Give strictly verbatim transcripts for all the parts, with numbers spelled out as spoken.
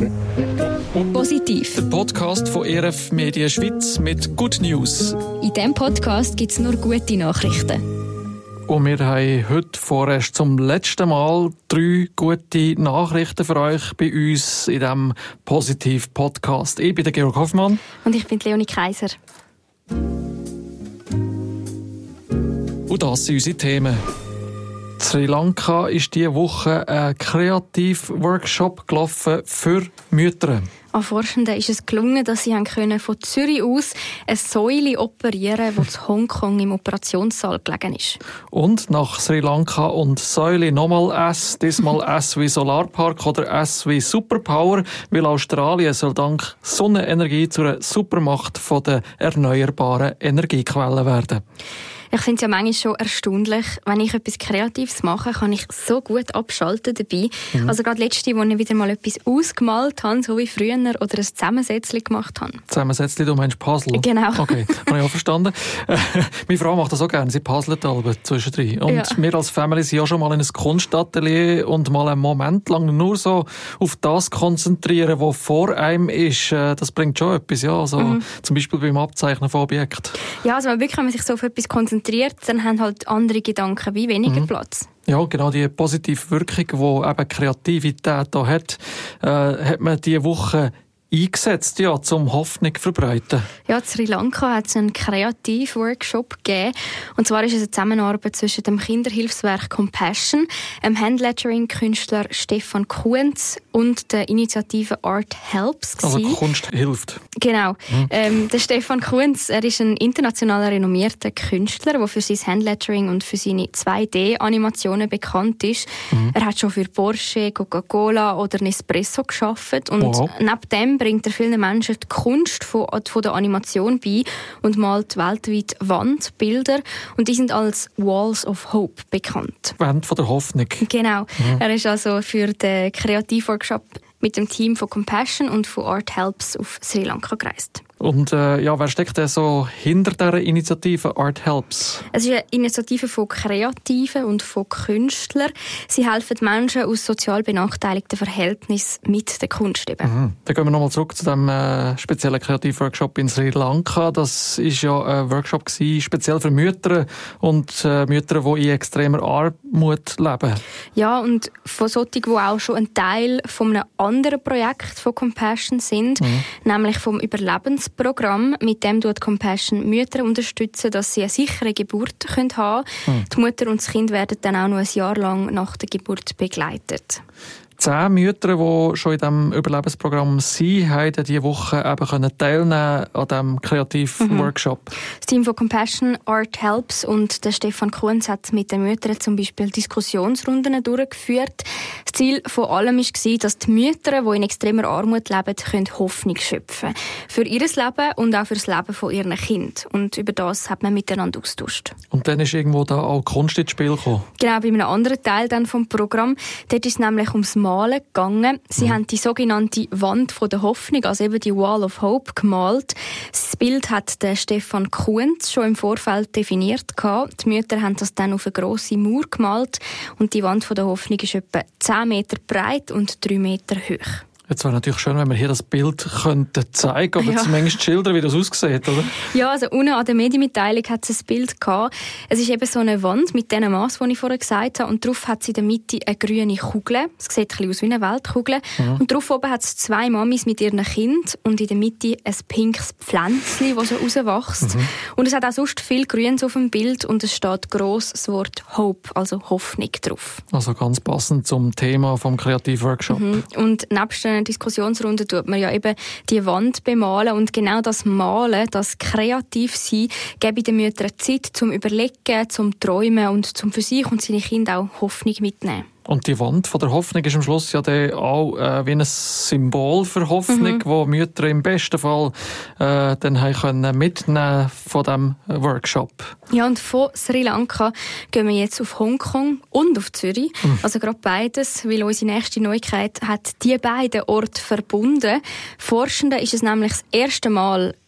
Positiv. Der Podcast von E R F Media Schweiz mit Good News. In diesem Podcast gibt es nur gute Nachrichten. Und wir haben heute vorerst zum letzten Mal drei gute Nachrichten für euch bei uns in diesem Positiv-Podcast. Ich bin der Georg Hoffmann. Und ich bin Leonie Kaiser. Und das sind unsere Themen. In Sri Lanka ist diese Woche ein Kreativ-Workshop gelaufen für Mütter. An Forschenden ist es gelungen, dass sie können von Zürich aus eine Säule operieren konnten, die in Hongkong im Operationssaal gelegen ist. Und nach Sri Lanka und Säule nochmal S, diesmal S wie Solarpark oder S wie Superpower, weil Australien soll dank Sonnenenergie zu einer Supermacht der erneuerbaren Energiequellen werden. Ich finde es ja manchmal schon erstaunlich, wenn ich etwas Kreatives mache, kann ich so gut abschalten dabei. Mhm. Also gerade letzte, wo ich wieder mal etwas ausgemalt habe, so wie früher, oder ein Zusammensetzchen gemacht habe. Zusammensetzchen, du meinst Puzzle? Genau. Okay, habe ich auch verstanden. Äh, meine Frau macht das auch gerne, sie puzzelt alle zwischendrin. Und ja. Wir als Family sind ja schon mal in ein Kunstatelier und mal einen Moment lang nur so auf das konzentrieren, was vor einem ist. Das bringt schon etwas, ja. Also mhm. Zum Beispiel beim Abzeichnen von Objekten. Ja, also wirklich, wenn man sich so auf etwas konzentriert, dann haben halt andere Gedanken wie weniger mhm. Platz. Ja, genau, die positive Wirkung, die eben Kreativität da hat, äh, hat man diese Woche eingesetzt, ja, zum Hoffnung verbreiten. Ja, in Sri Lanka hat es einen Kreativ-Workshop gegeben. Und zwar ist es eine Zusammenarbeit zwischen dem Kinderhilfswerk Compassion, dem Handlettering-Künstler Stefan Kuhns und der Initiative Art Helps gewesen. Also Kunst hilft. Genau. Mhm. Ähm, der Stefan Kuhns, er ist ein international renommierter Künstler, der für sein Handlettering und für seine zwei D-Animationen bekannt ist. Mhm. Er hat schon für Porsche, Coca-Cola oder Nespresso gearbeitet. Und wow. neben dem bringt er vielen Menschen die Kunst von, von der Animation bei und malt weltweit Wandbilder. Und die sind als Walls of Hope bekannt. Wand von der Hoffnung. Genau. Mhm. Er ist also für den Kreativworkshop mit dem Team von Compassion und von Art Helps auf Sri Lanka gereist. Und äh, ja, wer steckt denn so hinter dieser Initiative Art Helps? Es ist eine Initiative von Kreativen und von Künstlern. Sie helfen Menschen aus sozial benachteiligten Verhältnissen mit der Kunst eben. Mhm. Dann gehen wir nochmal zurück zu dem äh, speziellen Kreativworkshop in Sri Lanka. Das war ja ein Workshop gewesen, speziell für Mütter und äh, Mütter, die in extremer Armut leben. Ja, und von solchen, die auch schon ein Teil von einem anderen Projekt von Compassion sind, mhm. nämlich vom Überlebens Programm, mit dem tut Compassion Mütter unterstützen, dass sie eine sichere Geburt haben können. Hm. Die Mutter und das Kind werden dann auch noch ein Jahr lang nach der Geburt begleitet. Zehn Mütter, die schon in diesem Überlebensprogramm sind, haben diese Woche eben teilnehmen an diesem Kreativ-Workshop. Mhm. Das Team von Compassion Art Helps und der Stefan Kuhns hat mit den Müttern zum Beispiel Diskussionsrunden durchgeführt. Das Ziel von allem war, dass die Mütter, die in extremer Armut leben, können Hoffnung schöpfen können. Für ihr Leben und auch für das Leben von ihren Kindern. Und über das hat man miteinander austauscht. Und dann ist irgendwo da auch Kunst ins Spiel gekommen? Genau, bei einem anderen Teil dann vom Programm. Dort ist es nämlich ums Malen gegangen. Sie mhm. haben die sogenannte Wand von der Hoffnung, also eben die Wall of Hope, gemalt. Das Bild hat der Stefan Kuhns schon im Vorfeld definiert gehabt. Die Mütter haben das dann auf eine grosse Mauer gemalt und die Wand von der Hoffnung ist etwa zehn Meter breit und drei Meter hoch. Jetzt wäre natürlich schön, wenn wir hier das Bild könnten zeigen oder ja. zumindest schildern, wie das aussieht, oder? Ja, also unten an der Medienmitteilung hat es ein Bild gehabt. Es ist eben so eine Wand mit diesen Massen, die ich vorher gesagt habe, und drauf hat sie in der Mitte eine grüne Kugel. Es sieht ein bisschen aus wie eine Weltkugel. Mhm. Und drauf oben hat es zwei Mamis mit ihren Kind und in der Mitte ein pinkes Pflänzchen, das so rauswächst. Mhm. Und es hat auch sonst viel Grünes auf dem Bild und es steht gross das Wort Hope, also Hoffnung, drauf. Also ganz passend zum Thema vom Kreativworkshop. Mhm. Und nebst den Diskussionsrunde tut man ja eben die Wand bemalen und genau das Malen, das kreativ sein, gebe den Müttern Zeit zum Überlegen, zum Träumen und zum für sich und seine Kinder auch Hoffnung mitnehmen. Und die Wand von der Hoffnung ist am Schluss ja dann auch äh, wie ein Symbol für Hoffnung, mhm. wo Mütter im besten Fall äh, dann haben können mitnehmen von diesem Workshop. Ja, und von Sri Lanka gehen wir jetzt auf Hongkong und auf Zürich. Mhm. Also gerade beides, weil unsere nächste Neuigkeit hat die beiden Orte verbunden. Forschenden ist es nämlich das erste Mal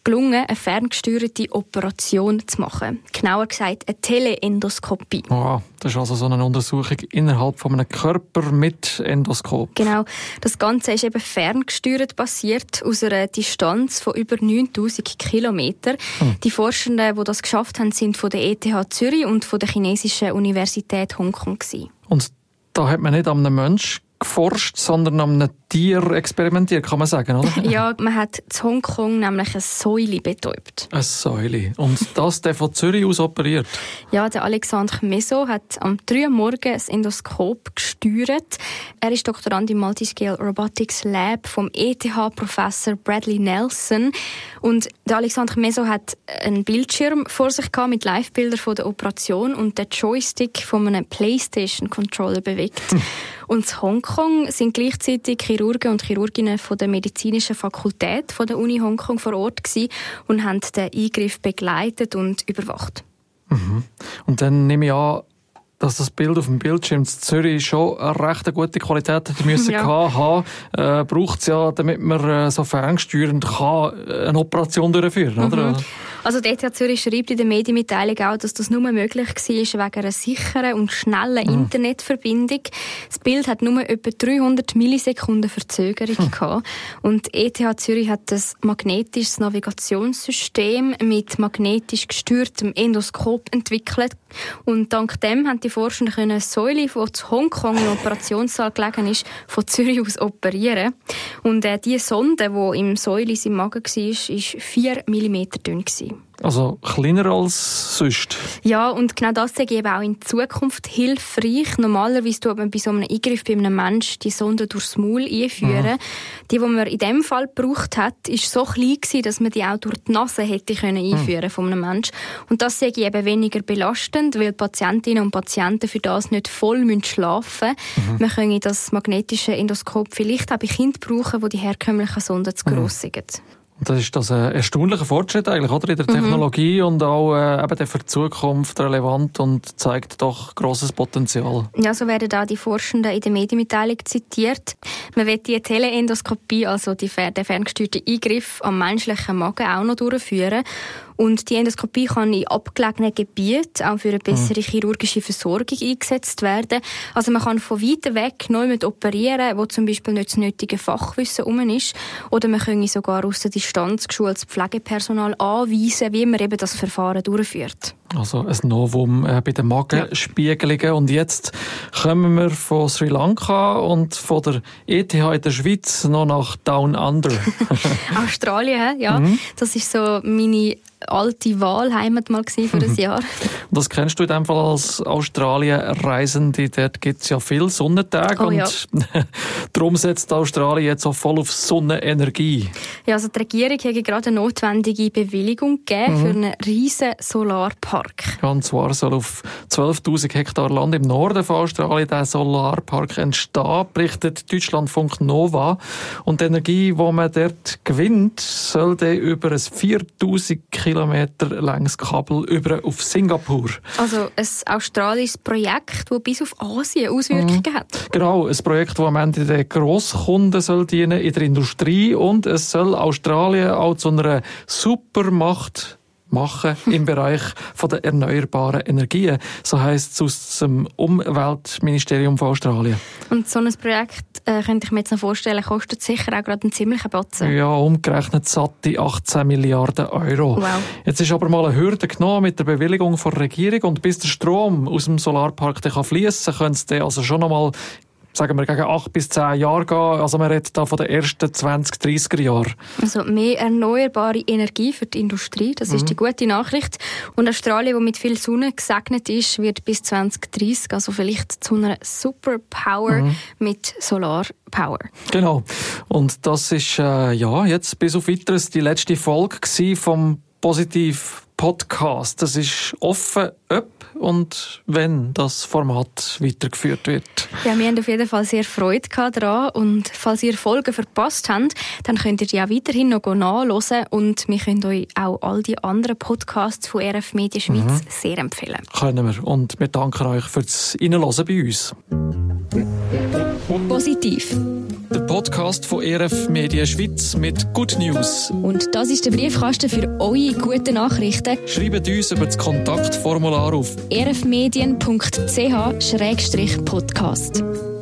gelungen, eine ferngesteuerte Operation zu machen. Genauer gesagt, eine Teleendoskopie. Oh, das ist also so eine Untersuchung innerhalb von einem Körper mit Endoskop. Genau. Das Ganze ist eben ferngesteuert passiert, aus einer Distanz von über neuntausend Kilometern. Hm. Die Forschenden, die das geschafft haben, sind von der E T H Zürich und von der chinesischen Universität Hongkong gewesen. Und da hat man nicht an einem Menschen geforscht, sondern an einem Tier experimentiert, kann man sagen, oder? Ja, man hat in Hongkong nämlich eine Säule betäubt. Eine Säule. Und das der von Zürich aus operiert? Ja, der Alexandre Meso hat am drei Uhr morgens ein Endoskop gesteuert. Er ist Doktorand im Multiscale Robotics Lab vom E T H-Professor Bradley Nelson. Und der Alexandre Meso hat einen Bildschirm vor sich gehabt mit Live-Bildern von der Operation und den Joystick von einem PlayStation-Controller bewegt. Hm. Und in Hongkong sind gleichzeitig Chirurgen und Chirurginnen von der medizinischen Fakultät von der Uni Hongkong vor Ort gewesen und haben den Eingriff begleitet und überwacht. Mhm. Und dann nehme ich an, dass das Bild auf dem Bildschirm in Zürich schon eine recht gute Qualität hätte müssen ja. haben. Äh, braucht es ja, damit man äh, so ferngesteuernd kann, eine Operation durchführen kann, oder? Mhm. Also die E T H Zürich schreibt in der Medienmitteilung auch, dass das nur möglich war wegen einer sicheren und schnellen mhm. Internetverbindung. Das Bild hat nur etwa dreihundert Millisekunden Verzögerung mhm. gehabt. Und die E T H Zürich hat ein magnetisches Navigationssystem mit magnetisch gesteuertem Endoskop entwickelt. Und dank dem haben die Forscher eine Säule, die in Hongkong im Operationssaal gelegen ist, von Zürich aus operieren. Und äh, die Sonde, die im Säule im Magen war, war vier Millimeter dünn. Also kleiner als sonst. Ja, und genau das sage ich eben auch in Zukunft hilfreich. Normalerweise tut man bei so einem Eingriff bei einem Menschen die Sonde durchs Maul einführen. Mhm. Die, die man in diesem Fall gebraucht hat, war so klein gewesen, dass man die auch durch die Nase hätte können einführen mhm. von einem Menschen. Und das sage ich eben weniger belastend, weil Patientinnen und Patienten für das nicht voll schlafen müssen. Mhm. Man können das magnetische Endoskop vielleicht auch bei Kindern brauchen, die die herkömmlichen Sonden zu gross sind. Mhm. Das ist das ein erstaunlicher Fortschritt eigentlich, oder? In der Technologie mhm. und auch äh, eben für die Zukunft relevant und zeigt doch grosses Potenzial. Ja, so werden da die Forschenden in der Medienmitteilung zitiert. Man will die Teleendoskopie, also die, den ferngesteuerten Eingriff am menschlichen Magen auch noch durchführen. Und die Endoskopie kann in abgelegenen Gebieten auch für eine bessere chirurgische Versorgung eingesetzt werden. Also man kann von weit weg neu mit operieren, wo zum Beispiel nicht das nötige Fachwissen herum ist. Oder man kann sogar aus der Distanz geschultes Pflegepersonal anweisen, wie man eben das Verfahren durchführt. Also ein Novum äh, bei den Magenspiegelungen. Ja. Und jetzt kommen wir von Sri Lanka und von der E T H in der Schweiz noch nach Down Under. Australien, ja. Mhm. Das ist so meine alte Wahlheimat mal gewesen für ein Jahr. Das kennst du in dem Fall als Australien-Reisende. Dort gibt es ja viele Sonnentage oh, ja. und darum setzt Australien jetzt auch voll auf Sonnenenergie. Ja, also die Regierung hat gerade eine notwendige Bewilligung gegeben mhm. für einen riesen Solarpark. Ja, und zwar soll auf zwölftausend Hektar Land im Norden von Australien der Solarpark entstehen, berichtet Deutschlandfunk Nova. Und die Energie, die man dort gewinnt, soll dann über ein viertausend Kilometer langes Kabel über auf Singapur. Also ein australisches Projekt, das bis auf Asien Auswirkungen mhm. hat. Genau, ein Projekt, das am Ende den Grosskunden soll dienen in der Industrie und es soll Australien auch zu einer Supermacht machen im Bereich von der erneuerbaren Energien. So heisst es aus dem Umweltministerium von Australien. Und so ein Projekt, äh, könnte ich mir jetzt noch vorstellen, kostet sicher auch gerade einen ziemlichen Batzen. Ja, umgerechnet satte achtzehn Milliarden Euro. Wow. Jetzt ist aber mal eine Hürde genommen mit der Bewilligung von der Regierung und bis der Strom aus dem Solarpark fließen kann, könnte es also schon noch mal sagen wir, gegen acht bis zehn Jahre gehen. Also man redet da von den ersten zwanzig, dreißiger Jahren. Also mehr erneuerbare Energie für die Industrie, das mhm. ist die gute Nachricht. Und Australien, das mit viel Sonne gesegnet ist, wird bis zwanzig dreissig, also vielleicht zu einer Superpower mhm. mit Solarpower. Genau. Und das ist äh, ja jetzt bis auf Weiteres die letzte Folge vom Positiv Podcast. Das ist offen, ob und wenn das Format weitergeführt wird. Ja, wir haben auf jeden Fall sehr Freude daran. Und falls ihr Folgen verpasst habt, dann könnt ihr die auch weiterhin noch nachhören. Und wir können euch auch all die anderen Podcasts von R F Media Schweiz mhm. sehr empfehlen. Können wir. Und wir danken euch fürs Reinhören bei uns. Positiv. Der Podcast von E R F Media Schweiz mit Good News. Und das ist der Briefkasten für eure guten Nachrichten. Schreibt uns über das Kontaktformular auf e r f medien punkt c h slash podcast.